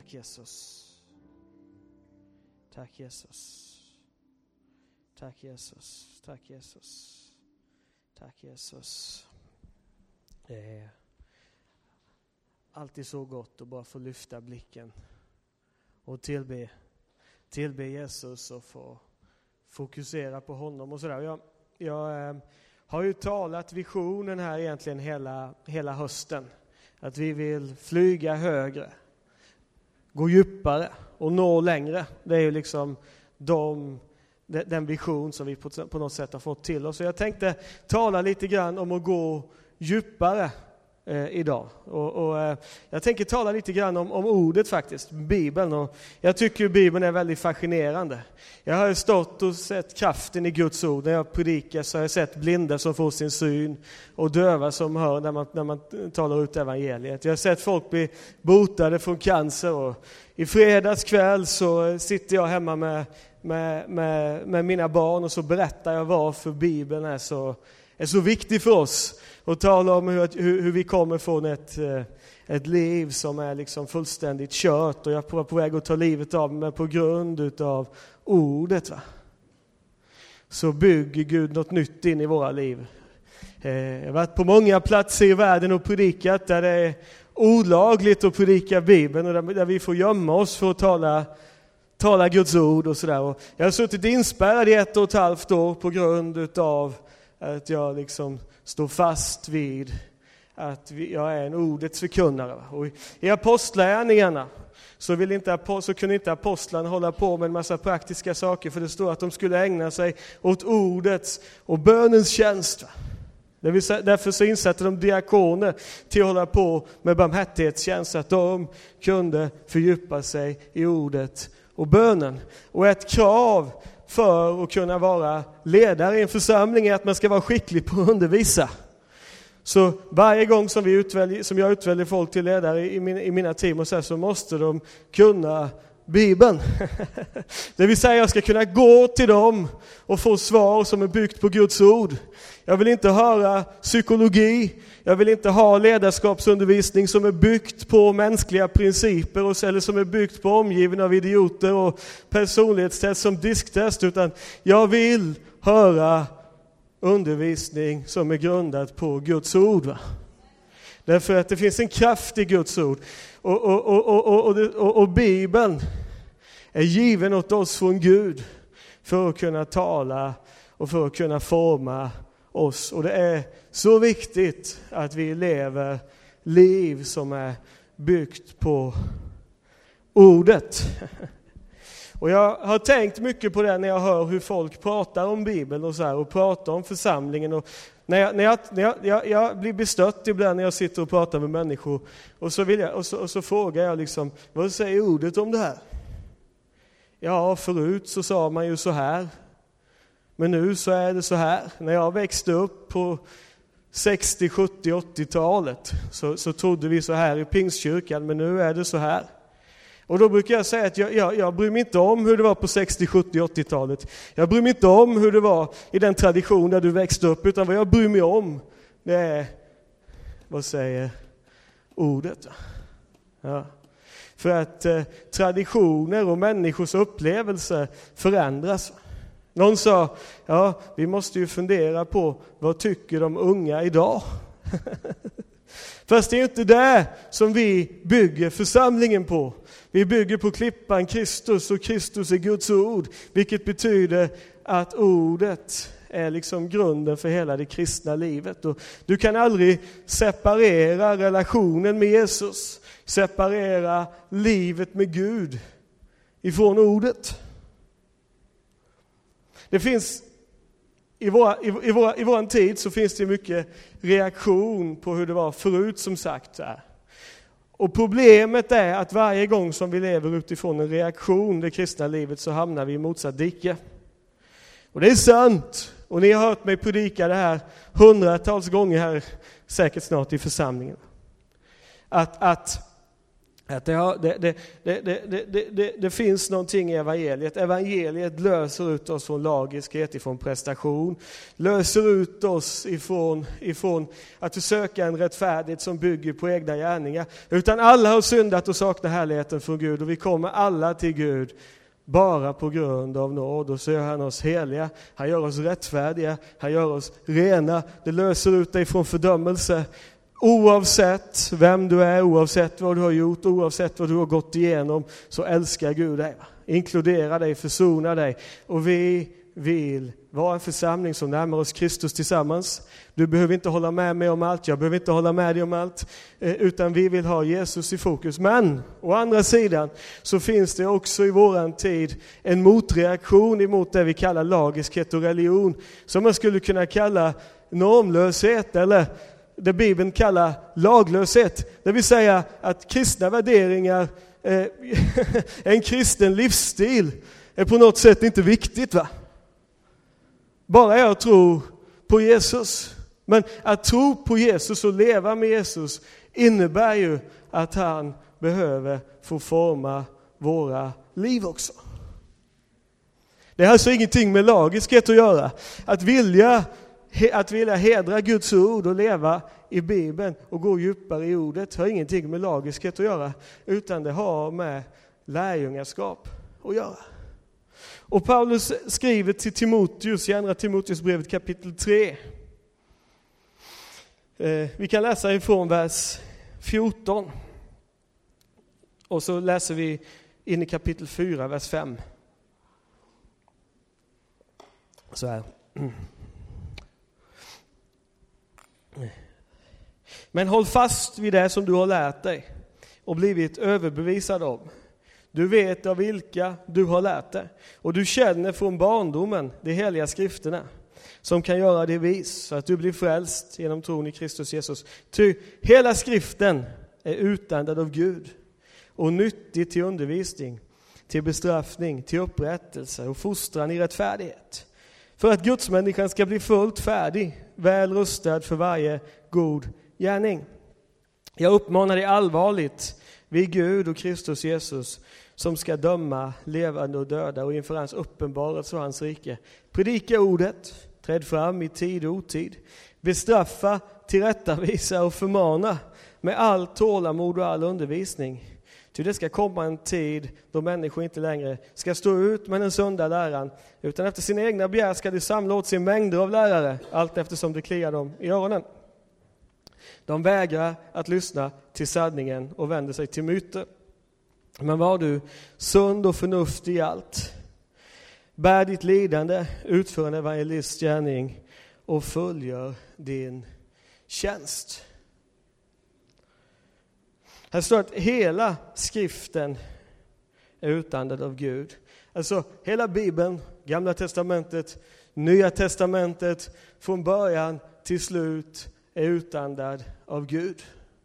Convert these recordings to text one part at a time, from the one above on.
Tack Jesus. Tack Jesus. Tack Jesus. Tack Jesus. Tack Jesus. Det är alltid så gott att bara få lyfta blicken och tillbe Jesus och få fokusera på honom och sådär. Jag har ju talat visionen här egentligen hela hösten. Att vi vill flyga högre, gå djupare och nå längre. Det är ju liksom den vision som vi på något sätt har fått till oss. Så jag tänkte tala lite grann om att gå djupare idag. Och jag tänker tala lite grann om ordet faktiskt, Bibeln. Och jag tycker Bibeln är väldigt fascinerande. Jag har stått och sett kraften i Guds ord. När jag predikar så har jag sett blinda som får sin syn och döva som hör när man talar ut evangeliet. Jag har sett folk bli botade från cancer. Och i fredags kväll så sitter jag hemma med mina barn och så berättar jag varför Bibeln är så viktig för oss. Och tala om hur vi kommer från ett liv som är liksom fullständigt kört. Och jag är på väg att ta livet av mig på grund av ordet. Va? Så bygger Gud något nytt in i våra liv. Jag har varit på många platser i världen och predikat där det är olagligt att predika Bibeln. Och där vi får gömma oss för att tala Guds ord och sådär. Och jag har suttit inspärrad i 1,5 år på grund av att jag liksom står fast vid att jag är en ordets förkunnare. Och i apostlagärningarna så kunde inte apostlarna hålla på med en massa praktiska saker, för det står att de skulle ägna sig åt ordets och bönens tjänst. Därför så insatte de diakoner till att hålla på med barmhärtighetstjänst, så att de kunde fördjupa sig i ordet och bönen. Och ett krav för att kunna vara ledare i en församling är att man ska vara skicklig på att undervisa. Så varje gång som jag utväljer folk till ledare i mina team och så måste de kunna Bibeln. Det vill säga jag ska kunna gå till dem och få svar som är byggt på Guds ord. Jag vill inte höra psykologi. Jag vill inte ha ledarskapsundervisning som är byggt på mänskliga principer eller som är byggt på omgiven av idioter och personlighetstest som disktest, utan jag vill höra undervisning som är grundad på Guds ord. Va? Därför att det finns en kraft i Guds ord. Och Bibeln är given åt oss från Gud för att kunna tala och för att kunna forma oss. Och det är så viktigt att vi lever liv som är byggt på ordet. Och jag har tänkt mycket på det när jag hör hur folk pratar om Bibeln och så här, och pratar om församlingen. Och jag blir bestött ibland när jag sitter och pratar med människor. Och så frågar jag liksom, vad säger ordet om det här? Ja, förut så sa man ju så här. Men nu så är det så här. När jag växte upp på 60, 70, 80-talet så trodde vi så här i Pingstkyrkan, men nu är det så här. Och då brukar jag säga att jag bryr mig inte om hur det var på 60, 70, 80-talet. Jag bryr mig inte om hur det var i den tradition där du växte upp, utan vad jag bryr mig om, det är, vad säger ordet? Ja. För att traditioner och människors upplevelser förändras. Någon sa, ja, vi måste ju fundera på vad tycker de unga idag? Fast det är inte det som vi bygger församlingen på. Vi bygger på klippan Kristus, och Kristus är Guds ord. Vilket betyder att ordet är liksom grunden för hela det kristna livet. Och du kan aldrig separera relationen med Jesus, separera livet med Gud ifrån ordet. Det finns i vår tid så finns det mycket reaktion på hur det var förut, som sagt. Och problemet är att varje gång som vi lever utifrån en reaktion, det kristna livet, så hamnar vi i motsatt dike. Och det är sant. Och ni har hört mig predika det här hundratals gånger här, säkert snart i församlingen. Att Att det finns någonting i evangeliet. Evangeliet löser ut oss från lagiskhet, ifrån prestation. Löser ut oss ifrån att försöka en rättfärdighet som bygger på egna gärningar. Utan alla har syndat och saknar härligheten från Gud. Och vi kommer alla till Gud bara på grund av nåd. Och så gör han oss heliga. Han gör oss rättfärdiga. Han gör oss rena. Det löser ut dig från fördömelse. Oavsett vem du är, oavsett vad du har gjort, oavsett vad du har gått igenom, så älskar Gud dig. Inkludera dig, försona dig. Och vi vill vara en församling som närmar oss Kristus tillsammans. Du behöver inte hålla med mig om allt, jag behöver inte hålla med dig om allt, utan vi vill ha Jesus i fokus. Men å andra sidan så finns det också i våran tid en motreaktion emot det vi kallar lagiskhet och religion, som man skulle kunna kalla normlöshet, eller det Bibeln kallar laglöshet. Det vill säga att kristna värderingar, en kristen livsstil är på något sätt inte viktigt, va? Bara jag tror på Jesus. Men att tro på Jesus och leva med Jesus innebär ju att han behöver få forma våra liv också. Det har alltså ingenting med lagiskhet att göra. Att vilja hedra Guds ord och leva i Bibeln och gå djupare i ordet har ingenting med lagiskhet att göra, utan det har med lärjungaskap att göra. Och Paulus skriver till Timoteus i andra Timoteusbrevet kapitel 3. Vi kan läsa ifrån vers 14. Och så läser vi in i kapitel 4, vers 5. Så här. Men håll fast vid det som du har lärt dig och blivit överbevisad om. Du vet av vilka du har lärt dig. Och du känner från barndomen de heliga skrifterna som kan göra dig vis så att du blir frälst genom tron i Kristus Jesus. Ty hela skriften är utandad av Gud och nyttig till undervisning, till bestraffning, till upprättelse och fostran i rättfärdighet. För att Guds människan ska bli fullt färdig, väl rustad för varje god gärning. Jag uppmanar dig allvarligt vid Gud och Kristus Jesus, som ska döma levande och döda, och inför hans uppenbarelse och hans rike. Predika ordet, träd fram i tid och otid, bestraffa, tillrättavisa och förmana med all tålamod och all undervisning. Ty det ska komma en tid då människor inte längre ska stå ut med den sunda läran, utan efter sina egna begär ska de samla åt sig mängder av lärare, allt eftersom det kliar dem i öronen. De vägrar att lyssna till sanningen och vänder sig till myter. Men var du sund och förnuftig i allt. Bär ditt lidande, utför en evangelist gärning och fullgör din tjänst. Här står att hela skriften är utandad av Gud. Alltså hela Bibeln, Gamla testamentet, Nya testamentet, från början till slut är utandad av Gud.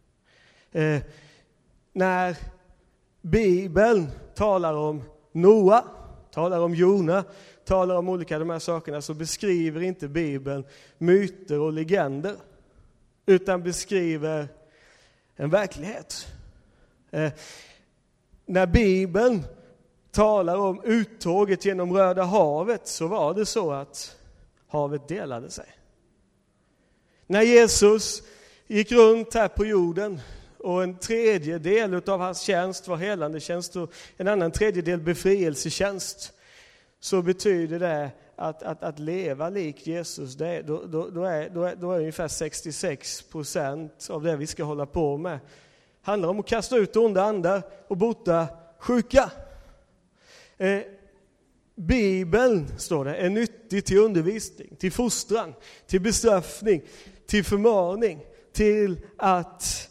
När Bibeln talar om Noa, talar om Jona, talar om olika de här sakerna, så beskriver inte Bibeln myter och legender, utan beskriver en verklighet. När Bibeln talar om uttåget genom Röda havet, så var det så att havet delade sig. När Jesus gick runt här på jorden och en tredjedel av hans tjänst var helande tjänst och en annan tredjedel befrielsetjänst, så betyder det att leva lik Jesus, då är ungefär 66% av det vi ska hålla på med handlar om att kasta ut onda andar och bota sjuka. Bibeln, står det, är nyttig till undervisning, till fostran, till bestraffning, till förmaning, till att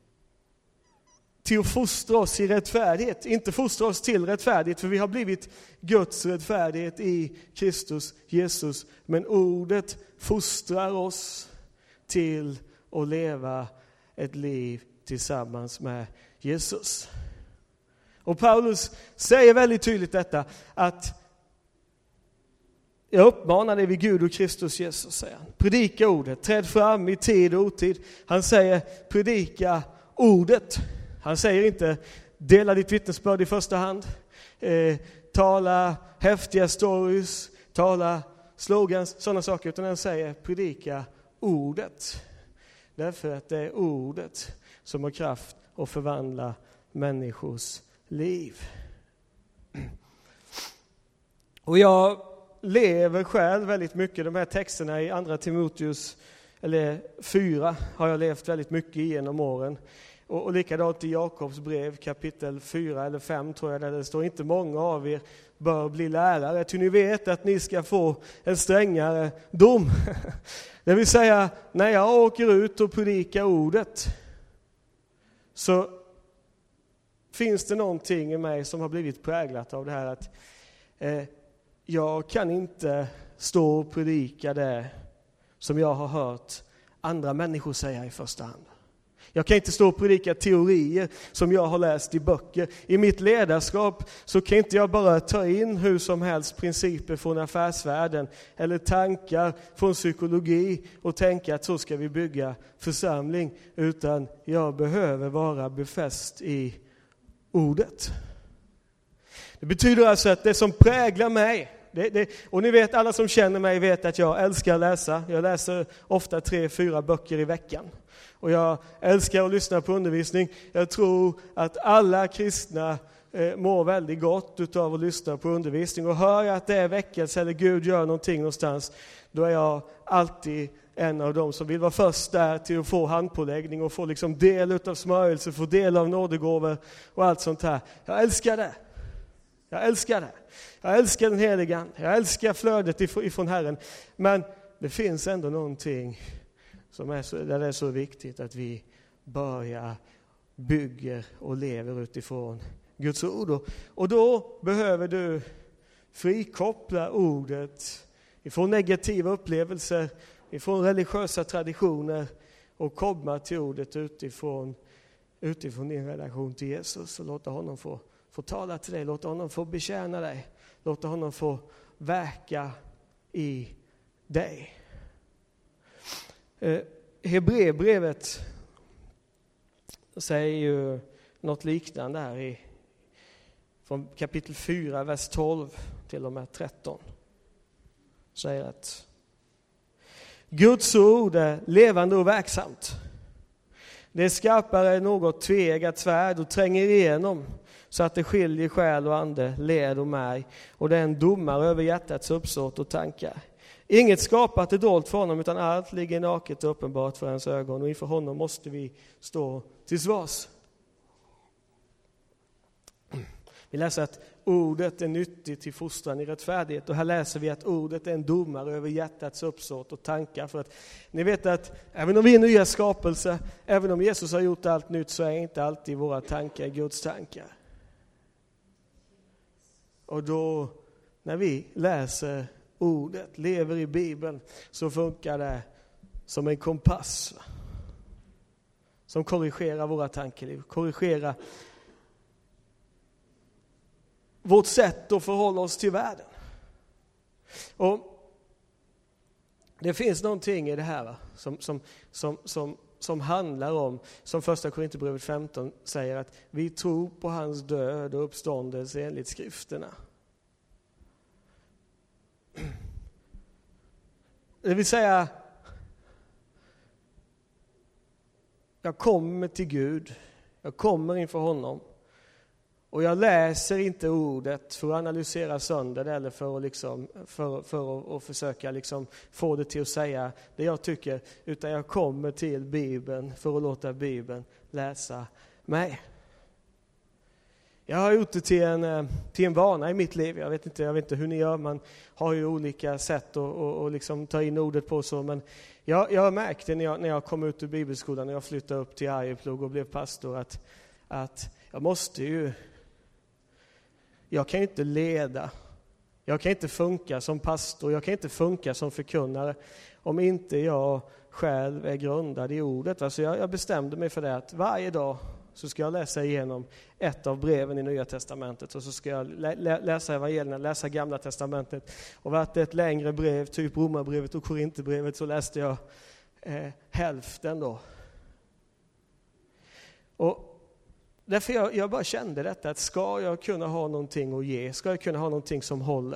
fostra oss i rättfärdighet. Inte fostra oss till rättfärdighet, för vi har blivit Guds rättfärdighet i Kristus Jesus. Men ordet fostrar oss till att leva ett liv tillsammans med Jesus. Och Paulus säger väldigt tydligt detta, att jag uppmanar dig vid Gud och Kristus Jesus, säger han. Predika ordet, träd fram i tid och otid. Han säger predika ordet. Han säger inte dela ditt vittnesbörd i första hand. Tala häftiga stories, tala slogans, sådana saker. Utan den säger predika ordet. Därför att det är ordet som har kraft att förvandla människors liv. Och jag lever själv väldigt mycket, de här texterna i andra Timoteus, eller 4 har jag levt väldigt mycket genom åren. Och likadant i Jakobs brev kapitel 4 eller 5 tror jag, där det står inte många av er bör bli lärare, ty ni vet att ni ska få en strängare dom. Det vill säga, när jag åker ut och predikar ordet så finns det någonting i mig som har blivit präglat av det här att jag kan inte stå och predika det som jag har hört andra människor säga i första hand. Jag kan inte stå och predika teorier som jag har läst i böcker. I mitt ledarskap så kan inte jag bara ta in hur som helst principer från affärsvärlden eller tankar från psykologi och tänka att så ska vi bygga församling, utan jag behöver vara befäst i ordet. Det betyder alltså att det som präglar mig, och ni vet, alla som känner mig vet att jag älskar att läsa. Jag läser ofta 3-4 böcker i veckan. Och jag älskar att lyssna på undervisning. Jag tror att alla kristna mår väldigt gott utav att lyssna på undervisning. Och hör jag att det är väckelse eller Gud gör någonting någonstans, då är jag alltid en av dem som vill vara först där till att få handpåläggning och få liksom del utav smörjelse, få del av nådegåvor och allt sånt här. Jag älskar det. Jag älskar det. Jag älskar den heliga Ande. Jag älskar flödet ifrån Herren. Men det finns ändå någonting som där det är så viktigt att vi börjar, bygger och lever utifrån Guds ord. Och då behöver du frikoppla ordet ifrån negativa upplevelser, ifrån religiösa traditioner och komma till ordet utifrån din relation till Jesus och låta honom få tala till dig, låta honom få betjäna dig, låta honom få verka i dig. Hebreerbrevet säger ju något liknande här från kapitel 4, vers 12 till och med 13. Säger att Guds ord är levande och verksamt. Det är skarpare än något tveeggat svärd och tränger igenom så att det skiljer själ och ande, led och märg. Och det är en domare över hjärtats uppsåt och tankar. Inget skapat är dolt för honom, utan allt ligger naket och uppenbart för hans ögon. Och inför honom måste vi stå till svars. Vi läser att ordet är nyttigt till fostran i rättfärdighet. Och här läser vi att ordet är en domare över hjärtats uppsåt och tankar. För att ni vet att även om vi är nya skapelser, även om Jesus har gjort allt nytt, så är inte alltid våra tankar Guds tankar. Och då, när vi läser ordet, lever i Bibeln, så funkar det som en kompass som korrigerar våra tankeliv, korrigerar vårt sätt att förhålla oss till världen. Och det finns någonting i det här som handlar om, som första Korinthierbrevet 15 säger, att vi tror på hans död och uppståndelse enligt skrifterna. Det vill säga, jag kommer till Gud, jag kommer inför honom. Och jag läser inte ordet för att analysera sönder det eller för att försöka få det till att säga det jag tycker. Utan jag kommer till Bibeln för att låta Bibeln läsa mig. Jag har gjort det till en vana i mitt liv. Jag vet inte hur ni gör. Man har ju olika sätt att ta in ordet på så. Men jag märkte när jag kom ut ur bibelskolan, när jag flyttade upp till Arjeplog och blev pastor, att jag kan inte leda. Jag kan inte funka som pastor. Jag kan inte funka som förkunnare om inte jag själv är grundad i ordet. Så jag bestämde mig för det, att varje dag så ska jag läsa igenom ett av breven i Nya testamentet. Och så ska jag läsa evangelierna, läsa Gamla testamentet. Och vart det ett längre brev, typ Romarbrevet och Korinthierbrevet, så läste jag hälften då. Och Därför jag bara kände detta, att ska jag kunna ha någonting att ge, ska jag kunna ha någonting som håller,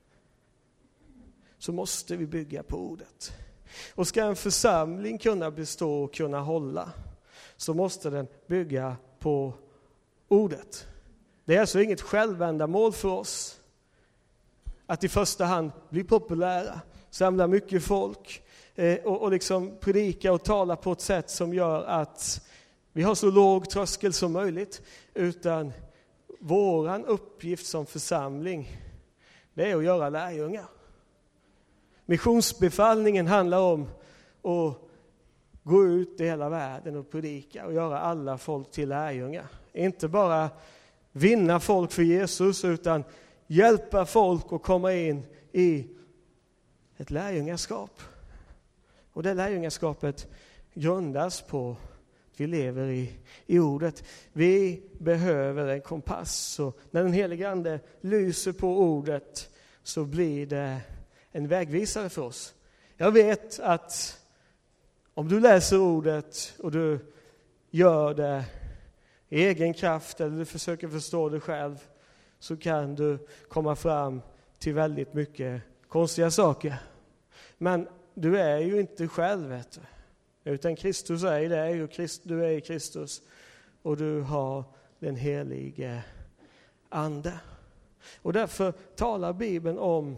så måste vi bygga på ordet. Och ska en församling kunna bestå och kunna hålla, så måste den bygga på ordet. Det är alltså inget självändamål för oss att i första hand bli populära, samla mycket folk och liksom predika och tala på ett sätt som gör att vi har så låg tröskel som möjligt. Utan våran uppgift som församling, det är att göra lärjungar. Missionsbefallningen handlar om att gå ut i hela världen och predika och göra alla folk till lärjungar. Inte bara vinna folk för Jesus, utan hjälpa folk att komma in i ett lärjungaskap. Och det lärjungaskapet grundas på att vi lever i ordet. Vi behöver en kompass, och när den helige Ande lyser på ordet så blir det en vägvisare för oss. Jag vet att om du läser ordet och du gör det i egen kraft eller du försöker förstå det själv, så kan du komma fram till väldigt mycket konstiga saker. Men du är ju inte själv, vet du. Utan Kristus är det, du är i Kristus och du har den helige Ande. Och därför talar Bibeln om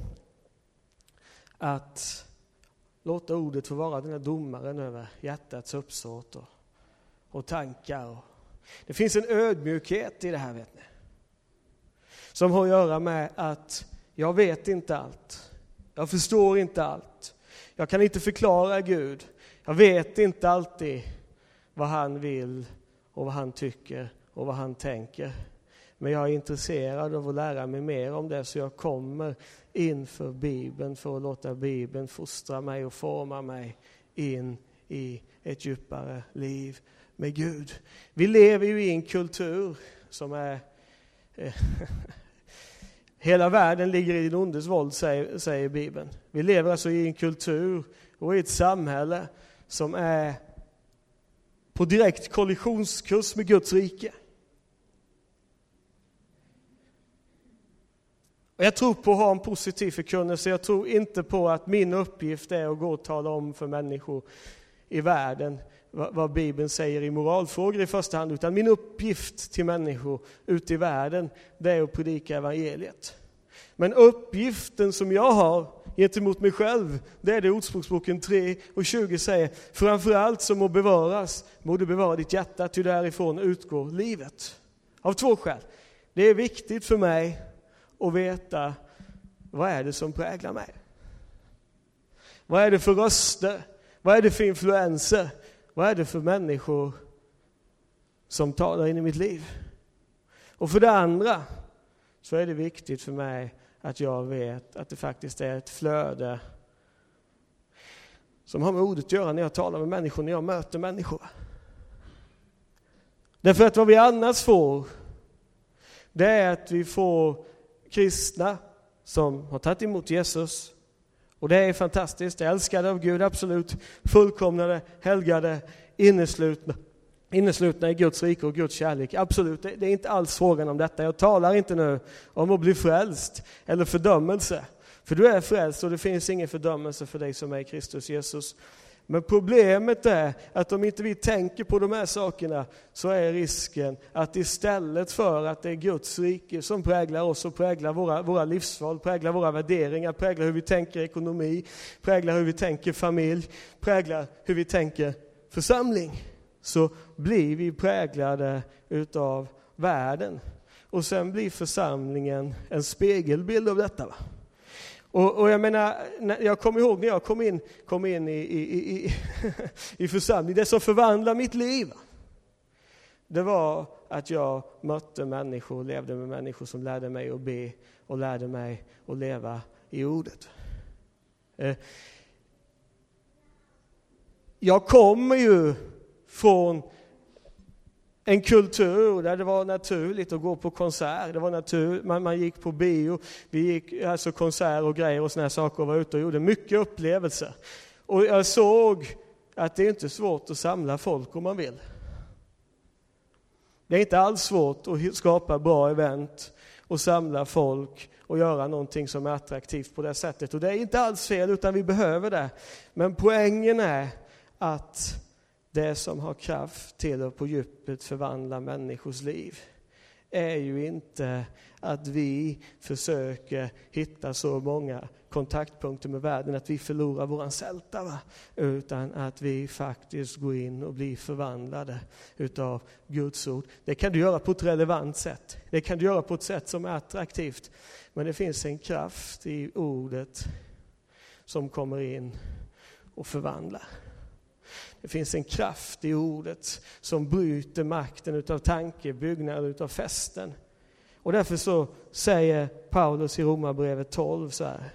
att låta ordet få vara den här domaren över hjärtats uppsåt och tankar. Det finns en ödmjukhet i det här, vet ni. Som har att göra med att jag vet inte allt. Jag förstår inte allt. Jag kan inte förklara Gud. Jag vet inte alltid vad han vill och vad han tycker och vad han tänker. Men jag är intresserad av att lära mig mer om det, så jag kommer inför Bibeln för att låta Bibeln fostra mig och forma mig in i ett djupare liv med Gud. Vi lever ju i en kultur som är... Hela världen ligger i den ondes våld, säger Bibeln. Vi lever alltså i en kultur och i ett samhälle som är på direkt kollisionskurs med Guds rike. Och jag tror på att ha en positiv förkunnelse. Jag tror inte på att min uppgift är att gå och tala om för människor i världen vad Bibeln säger i moralfrågor i första hand. Utan min uppgift till människor ute i världen, det är att predika evangeliet. Men uppgiften som jag har gentemot mig själv, det är det Ordspråksboken 3:20 säger. Framförallt som må bevaras, må du bevara ditt hjärta, ty därifrån utgår livet. Av 2 skäl. Det är viktigt för mig att veta vad är det som präglar mig. Vad är det för röster? Vad är det för influenser? Vad är det för människor som talar in i mitt liv? Och för det andra så är det viktigt för mig att jag vet att det faktiskt är ett flöde som har med ordet att göra när jag talar med människor, när jag möter människor. Därför att vad vi annars får, det är att vi får kristna som har tagit emot Jesus. Och det är fantastiskt, älskade av Gud, absolut, fullkomnade, helgade, inneslutna i Guds rike och Guds kärlek. Absolut, det är inte alls frågan om detta. Jag talar inte nu om att bli frälst eller fördömelse. För du är frälst och det finns ingen fördömelse för dig som är i Kristus Jesus. Men problemet är att om inte vi tänker på de här sakerna, så är risken att istället för att det är Guds rike som präglar oss och präglar våra livsval, präglar våra värderingar, präglar hur vi tänker ekonomi, präglar hur vi tänker familj, präglar hur vi tänker församling, så blir vi präglade utav världen. Och sen blir församlingen en spegelbild av detta, va? Och jag menar, jag kommer ihåg när jag kom in i församling, det som förvandlade mitt liv, det var att jag mötte människor, levde med människor som lärde mig att be och lärde mig att leva i ordet. Jag kommer ju från en kultur där det var naturligt att gå på konsert. Det var naturligt, man gick på bio, vi gick alltså konsert och grejer och såna här saker och var ute och gjorde mycket upplevelser. Och jag såg att det är inte svårt att samla folk om man vill. Det är inte alls svårt att skapa bra event och samla folk och göra någonting som är attraktivt på det sättet. Och det är inte alls fel, utan vi behöver det. Men poängen är att det som har kraft till att på djupet förvandla människors liv är ju inte att vi försöker hitta så många kontaktpunkter med världen att vi förlorar våran sälta, va? Utan att vi faktiskt går in och blir förvandlade utav Guds ord. Det kan du göra på ett relevant sätt. Det kan du göra på ett sätt som är attraktivt. Men det finns en kraft i ordet som kommer in och förvandlar. Det finns en kraft i ordet som bryter makten utav tankebyggnader, utav fästen. Och därför så säger Paulus i Romarbrevet 12 så här.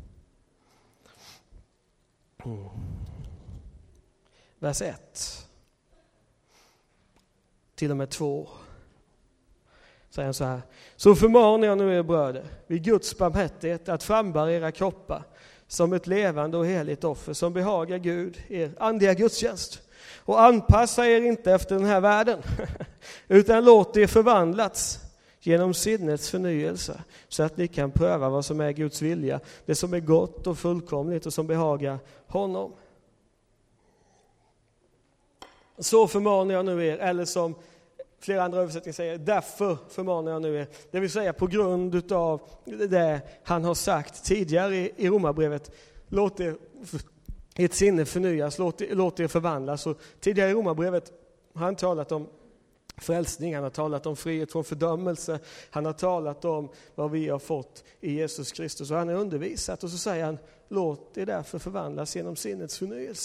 Vers 1 till och med 2 säger han så här: så förmanar jag nu er bröder vid Guds barmhärtighet att frambära era kroppar som ett levande och heligt offer som behagar Gud, er andliga gudstjänst. Och anpassa er inte efter den här världen utan låt er förvandlats genom sinnets förnyelse så att ni kan pröva vad som är Guds vilja, det som är gott och fullkomligt och som behagar honom. Så förmanar jag nu er, eller som flera andra översättningar säger, därför förmanar jag nu er. Det vill säga på grund av det han har sagt tidigare i Romarbrevet. Låt ert sinne förnyas, låt er förvandlas. Och tidigare i Romarbrevet har han talat om frälsning, han har talat om frihet från fördömelse, han har talat om vad vi har fått i Jesus Kristus. Och han har undervisat och så säger han, låt er därför förvandlas genom sinnets förnyelse.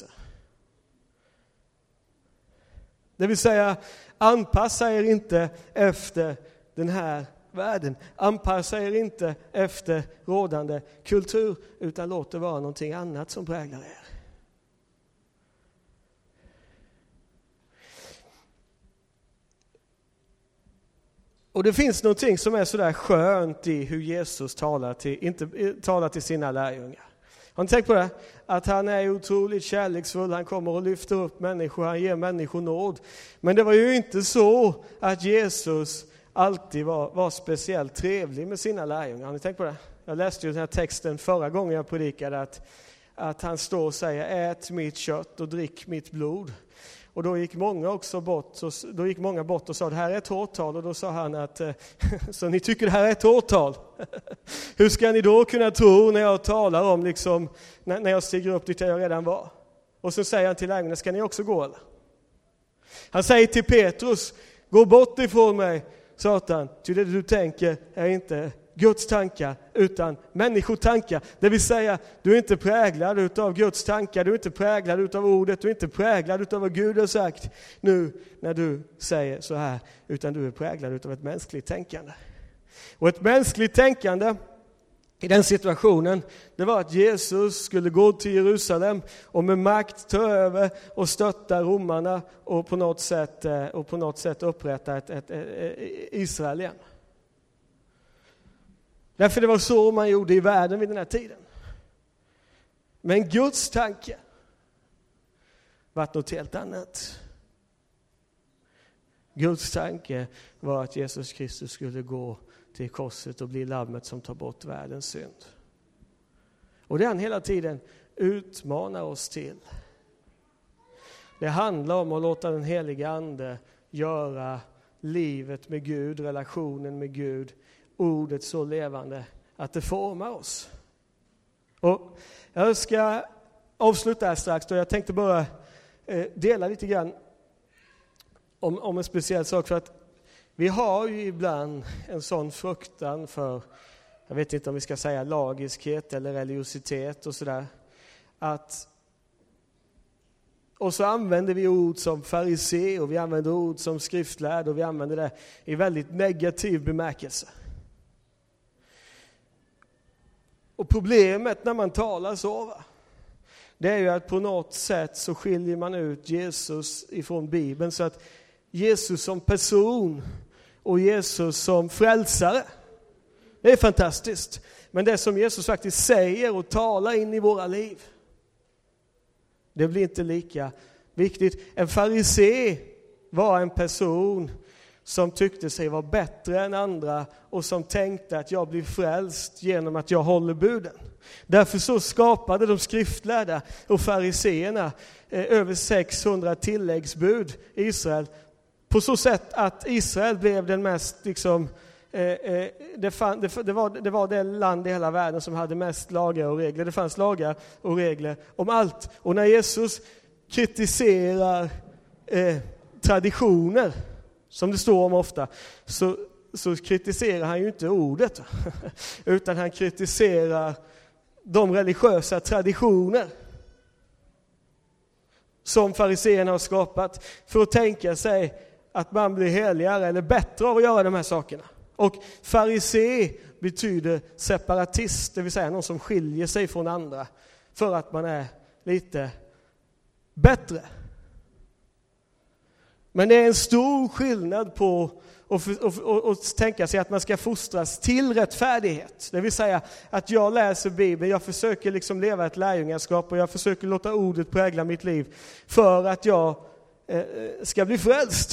Det vill säga, anpassa er inte efter den här världen. Anpassa er inte efter rådande kultur, utan låt det vara någonting annat som präglar er. Och det finns någonting som är så där skönt i hur Jesus talar till sina lärjungar. Har ni tänkt på det? Att han är otroligt kärleksfull, han kommer och lyfter upp människor, han ger människor nåd. Men det var ju inte så att Jesus alltid var speciellt trevlig med sina lärjungar. Har ni tänkt på det? Jag läste ju den här texten förra gången jag predikade att han står och säger, ät mitt kött och drick mitt blod. Och då gick många bort och sa, det här är ett hårt tal. Och då sa han att, så ni tycker det här är ett hårt tal? Hur ska ni då kunna tro när jag talar om, liksom, när jag stiger upp dit jag redan var? Och så säger han till lärjungarna, ska ni också gå eller? Han säger till Petrus, gå bort ifrån mig, Satan, ty det du tänker är inte Guds tankar utan människotankar. Det vill säga, du är inte präglad utav Guds tankar, du är inte präglad utav ordet, du är inte präglad utav vad Gud har sagt nu när du säger så här, utan du är präglad utav ett mänskligt tänkande. Och ett mänskligt tänkande i den situationen, det var att Jesus skulle gå till Jerusalem och med makt ta över och stötta romarna och på något sätt upprätta ett Israel igen. Därför det var så man gjorde i världen vid den här tiden. Men Guds tanke var något helt annat. Guds tanke var att Jesus Kristus skulle gå till korset och bli lammet som tar bort världens synd. Och det han hela tiden utmanar oss till. Det handlar om att låta den heliga ande göra livet med Gud, relationen med Gud, ordet så levande att det formar oss. Och jag ska avsluta här strax då. Jag tänkte bara dela lite grann om en speciell sak, för att vi har ju ibland en sån fruktan för, jag vet inte om vi ska säga lagiskhet eller religiositet och sådär, och så använder vi ord som farisé och vi använder ord som skriftlärd och vi använder det i väldigt negativ bemärkelse. Och problemet när man talar så, det är ju att på något sätt så skiljer man ut Jesus ifrån Bibeln, så att Jesus som person och Jesus som frälsare, det är fantastiskt. Men det som Jesus faktiskt säger och talar in i våra liv, det blir inte lika viktigt. En farisé var en person som tyckte sig vara bättre än andra och som tänkte att jag blir frälst genom att jag håller buden. Därför så skapade de skriftlärda och fariseerna över 600 tilläggsbud i Israel, på så sätt att Israel blev den mest det var det land i hela världen som hade mest lagar och regler. Det fanns lagar och regler om allt. Och när Jesus kritiserar traditioner, som det står om ofta, så kritiserar han ju inte ordet, utan han kritiserar de religiösa traditioner som fariseerna har skapat för att tänka sig att man blir heligare eller bättre av att göra de här sakerna. Och farisé betyder separatist, det vill säga någon som skiljer sig från andra för att man är lite bättre. Men det är en stor skillnad på att tänka sig att man ska fostras till rättfärdighet. Det vill säga att jag läser Bibeln, jag försöker liksom leva ett lärjungaskap och jag försöker låta ordet prägla mitt liv för att jag ska bli frälst.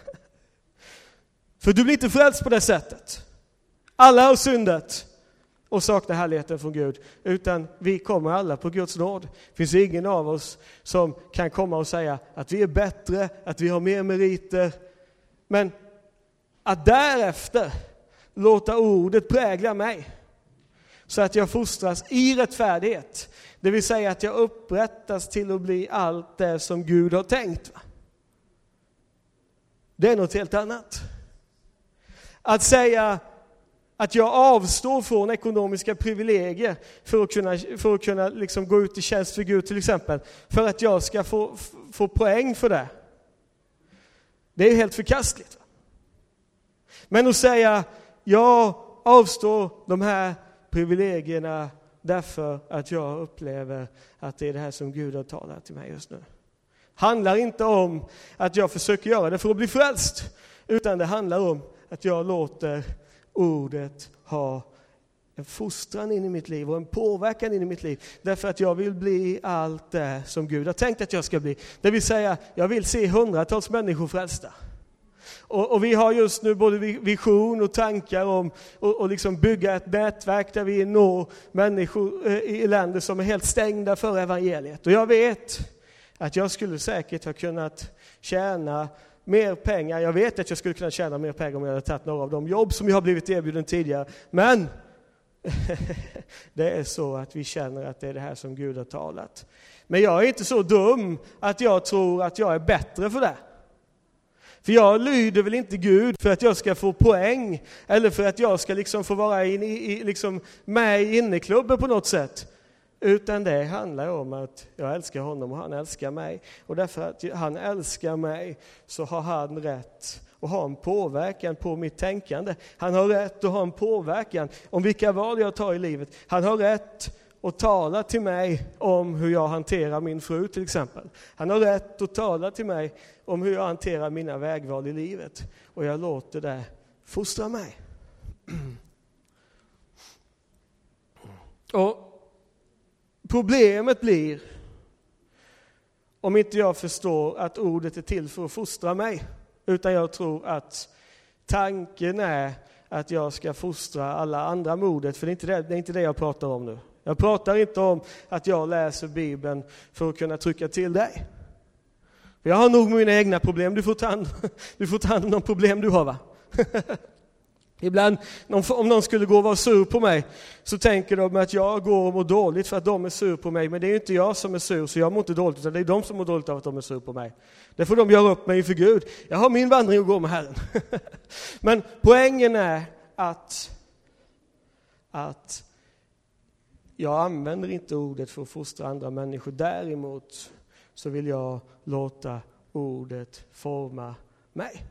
För du blir inte frälst på det sättet. Alla har syndat och saknar härligheten från Gud, utan vi kommer alla på Guds nåd. Det finns ingen av oss som kan komma och säga att vi är bättre, att vi har mer meriter. Men att därefter låta ordet prägla mig så att jag fostras i rättfärdighet, det vill säga att jag upprättas till att bli allt det som Gud har tänkt. Det är något helt annat. Att säga att jag avstår från ekonomiska privilegier för att kunna liksom gå ut i tjänst för Gud till exempel, för att jag ska få poäng för det. Det är helt förkastligt. Men att säga, jag avstår de här privilegierna därför att jag upplever att det är det här som Gud har talat till mig just nu. Handlar inte om att jag försöker göra det för att bli frälst, utan det handlar om att jag låter ordet ha en fostran in i mitt liv och en påverkan in i mitt liv. Därför att jag vill bli allt det som Gud har tänkt att jag ska bli. Det vill säga, jag vill se hundratals människor frälsta. Och vi har just nu både vision och tankar om och liksom bygga ett nätverk där vi når människor i länder som är helt stängda för evangeliet. Och jag vet att jag skulle säkert ha kunnat tjäna mer pengar. Jag vet att jag skulle kunna tjäna mer pengar om jag hade tagit några av de jobb som jag har blivit erbjuden tidigare. Men det är så att vi känner att det är det här som Gud har talat. Men jag är inte så dum att jag tror att jag är bättre för det. För jag lyder väl inte Gud för att jag ska få poäng eller för att jag ska liksom få vara med i inneklubben på något sätt. Utan det handlar om att jag älskar honom och han älskar mig. Och därför att han älskar mig så har han rätt att ha en påverkan på mitt tänkande. Han har rätt att ha en påverkan om vilka val jag tar i livet. Han har rätt att tala till mig om hur jag hanterar min fru till exempel. Han har rätt att tala till mig om hur jag hanterar mina vägval i livet. Och jag låter det fostra mig. Och problemet blir om inte jag förstår att ordet är till för att fostra mig, utan jag tror att tanken är att jag ska fostra alla andra med ordet, för det är inte det jag pratar om nu. Jag pratar inte om att jag läser Bibeln för att kunna trycka till dig. Jag har nog mina egna problem, du får ta hand om de problem du har, va? Ibland, om någon skulle gå och vara sur på mig, så tänker de att jag går och mår dåligt för att de är sur på mig. Men det är ju inte jag som är sur, så jag mår inte dåligt, utan det är de som mår dåligt av att de är sur på mig. Det får de göra upp med inför Gud. Jag har min vandring att gå med Herren. Men poängen är att jag använder inte ordet för att fostra andra människor. Däremot så vill jag låta ordet forma mig.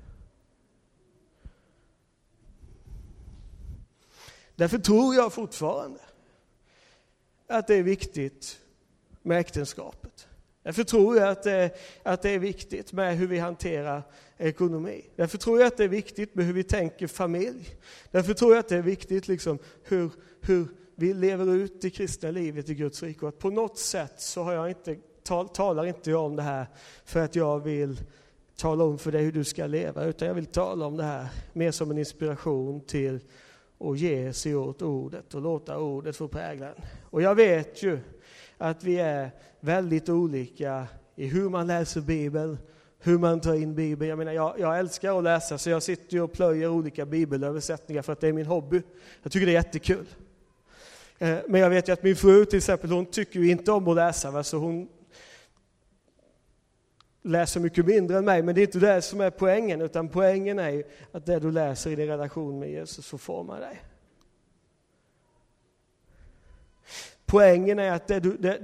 Därför tror jag fortfarande att det är viktigt med äktenskapet. Därför tror jag att det är viktigt med hur vi hanterar ekonomi. Därför tror jag att det är viktigt med hur vi tänker familj. Därför tror jag att det är viktigt liksom hur vi lever ut det kristna livet i Guds rike. Och att på något sätt så har jag inte talar inte jag om det här för att jag vill tala om för dig hur du ska leva, utan jag vill tala om det här mer som en inspiration till att ge sig åt ordet och låta ordet få prägla den. Och jag vet ju att vi är väldigt olika i hur man läser Bibeln, hur man tar in Bibeln. Jag menar, jag älskar att läsa, så jag sitter ju och plöjer olika bibelöversättningar för att det är min hobby. Jag tycker det är jättekul. Men jag vet ju att min fru till exempel, hon tycker ju inte om att läsa, va? Så hon läser mycket mindre än mig, men det är inte det som är poängen, utan poängen är ju att det du läser i din relation med Jesus får forma dig. Poängen är att det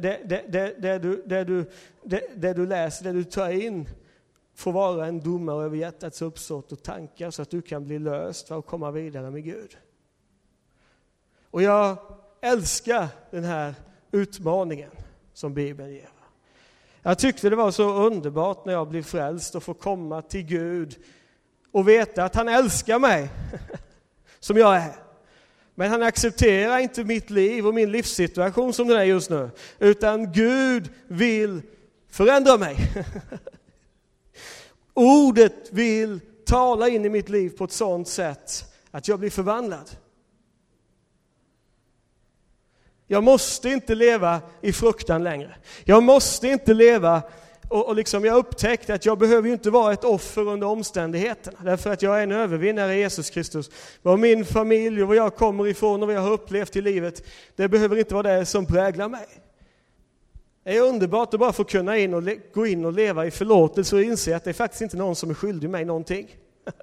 du läser, det du tar in, får vara en domare över hjärtats uppsåt och tankar, så att du kan bli löst och komma vidare med Gud. Och jag älskar den här utmaningen som Bibeln ger. Jag tyckte det var så underbart när jag blev frälst och få komma till Gud och veta att han älskar mig som jag är. Men han accepterar inte mitt liv och min livssituation som den är just nu, utan Gud vill förändra mig. Ordet vill tala in i mitt liv på ett sådant sätt att jag blir förvandlad. Jag måste inte leva i fruktan längre. Jag måste inte leva och liksom jag upptäckte att jag behöver ju inte vara ett offer under omständigheterna. Därför att jag är en övervinnare i Jesus Kristus. Vad min familj och vad jag kommer ifrån och vad jag har upplevt i livet, det behöver inte vara det som präglar mig. Det är underbart att bara få kunna gå in och leva i förlåtelse och inse att det är faktiskt inte någon som är skyldig mig någonting.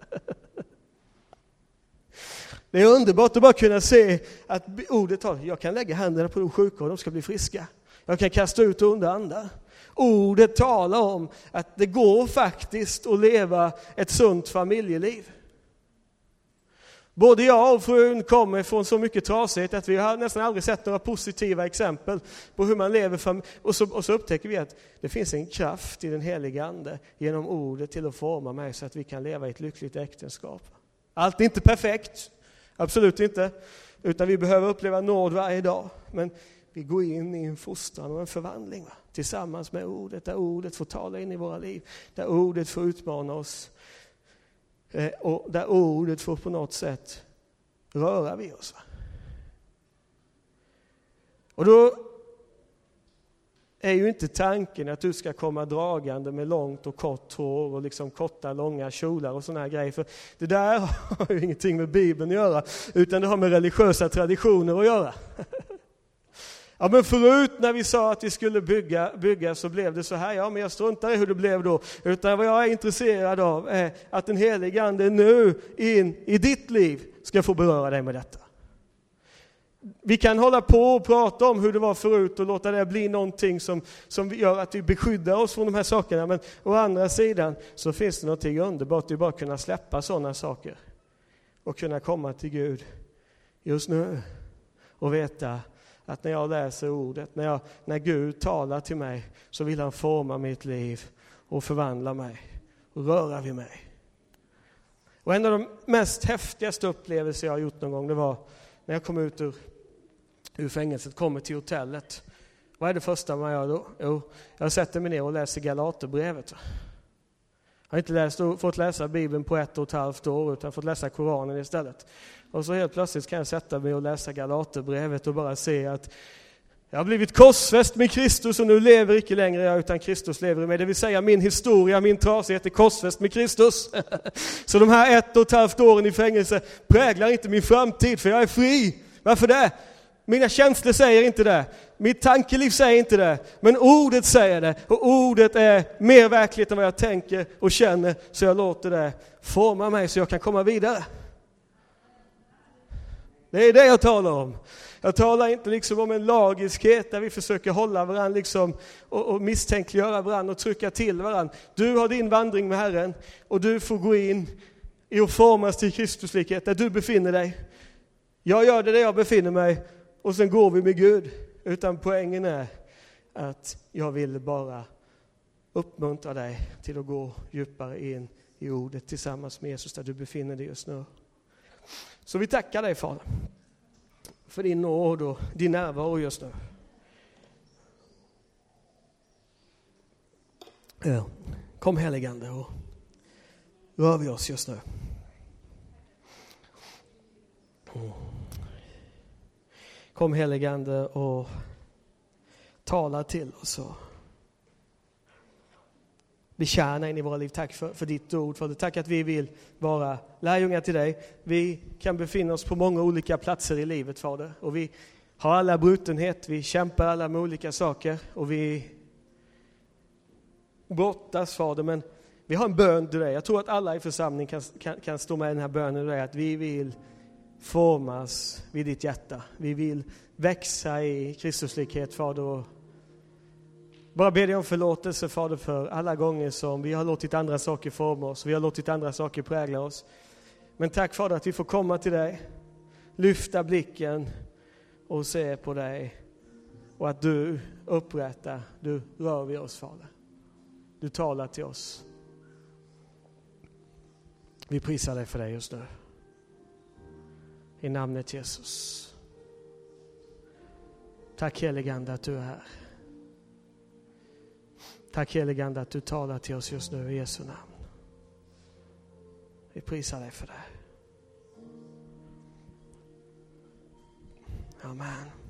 Det är underbart att bara kunna se att ordet har, jag kan lägga händerna på de sjuka och de ska bli friska. Jag kan kasta ut onda andar. Ordet talar om att det går faktiskt att leva ett sunt familjeliv. Både jag och frun kommer från så mycket trasighet att vi har nästan aldrig sett några positiva exempel på hur man lever. Och så upptäcker vi att det finns en kraft i den heliga ande genom ordet till att forma mig så att vi kan leva i ett lyckligt äktenskap. Allt är inte perfekt, absolut inte. Utan vi behöver uppleva nåd varje dag. Men vi går in i en fostran och en förvandling tillsammans med ordet. Där ordet får tala in i våra liv. Där ordet får utmana oss. Och där ordet får på något sätt röra vid oss. Och då är ju inte tanken att du ska komma dragande med långt och kort hår och liksom korta, långa kjolar och såna här grejer. För det där har ju ingenting med Bibeln att göra, utan det har med religiösa traditioner att göra. Ja, men förut när vi sa att vi skulle bygga så blev det så här. Ja, men jag struntar i hur det blev då. Utan vad jag är intresserad av är att den helige ande nu in i ditt liv ska få beröra dig med detta. Vi kan hålla på och prata om hur det var förut och låta det bli någonting som gör att vi beskyddar oss från de här sakerna. Men å andra sidan så finns det någonting underbart. Det är bara att kunna släppa sådana saker och kunna komma till Gud just nu och veta att när jag läser ordet, när Gud talar till mig, så vill han forma mitt liv och förvandla mig och röra vid mig. Och en av de mest häftigaste upplevelser jag har gjort någon gång, det var när jag kom ut ur fängelset, kommer till hotellet. Vad är det första man gör då? Jo, jag sätter mig ner och läser Galaterbrevet. Jag har inte fått läsa Bibeln på 1,5 år, utan fått läsa Koranen istället. Och så helt plötsligt kan jag sätta mig och läsa Galaterbrevet och bara se att jag har blivit korsfäst med Kristus och nu lever inte längre jag, utan Kristus lever i mig. Det vill säga min historia, min trasighet är korsfäst med Kristus. Så de här 1,5 åren i fängelse präglar inte min framtid, för jag är fri. Varför det? Mina känslor säger inte det. Mitt tankeliv säger inte det. Men ordet säger det. Och ordet är mer verkligt än vad jag tänker och känner. Så jag låter det forma mig så jag kan komma vidare. Det är det jag talar om. Jag talar inte liksom om en lagiskhet där vi försöker hålla varandra liksom och misstänkliggöra varandra och trycka till varandra. Du har din vandring med Herren och du får gå in i och formas till Kristuslikhet där du befinner dig. Jag gör det där jag befinner mig och sen går vi med Gud. Utan poängen är att jag vill bara uppmuntra dig till att gå djupare in i ordet tillsammans med Jesus där du befinner dig just nu. Så vi tackar dig, Fader, för din nåd och din närvaro just nu. Ja. Kom, heligande, och rör vi oss just nu. Kom helige Ande och tala till oss och betjäna in i våra liv. Tack för ditt ord. För tack att vi vill vara lärjungar till dig. Vi kan befinna oss på många olika platser i livet, Fader. Och vi har alla brutenhet. Vi kämpar alla med olika saker. Och vi brottas, Fader. Men vi har en bön till dig. Jag tror att alla i församlingen kan stå med i den här bönen till dig. Att vi vill formas vid ditt hjärta. Vi vill växa i Kristuslikhet, Fader. Och bara ber dig om förlåtelse, Fader, för alla gånger som vi har låtit andra saker forma oss. Vi har låtit andra saker prägla oss. Men tack, Fader, att vi får komma till dig. Lyfta blicken och se på dig. Och att du upprättar, du rör vid oss, Fader. Du talar till oss. Vi prisar dig för dig just nu. I namnet Jesus. Tack helige Ande att du är här. Tack helige Ande att du talar till oss just nu i Jesu namn. Vi prisar dig för det. Amen.